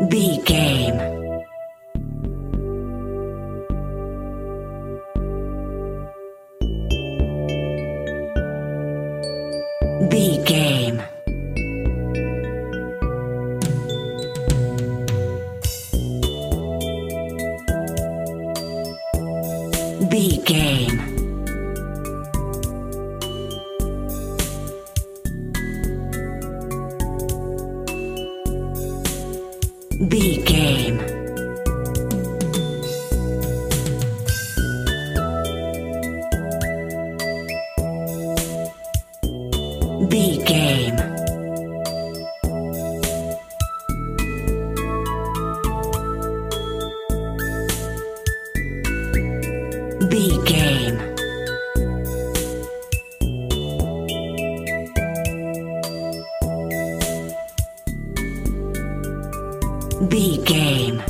B game. B game. B game. B game. B game. B game. B game.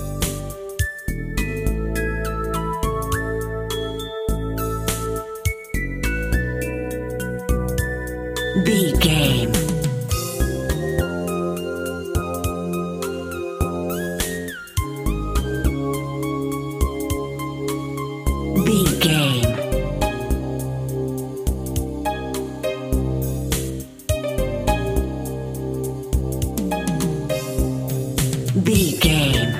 B game. B game. B game.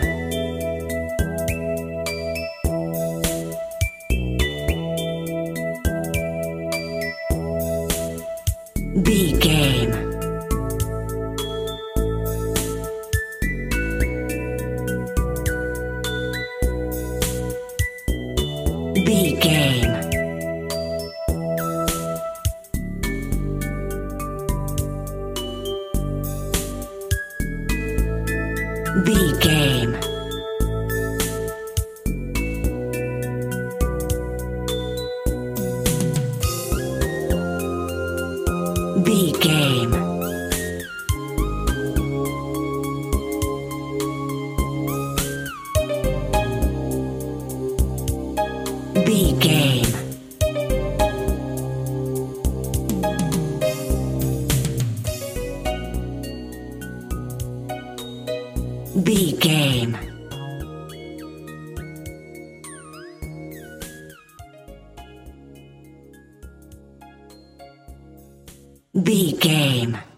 B game. B game. B game. B game. B game. B game. B game.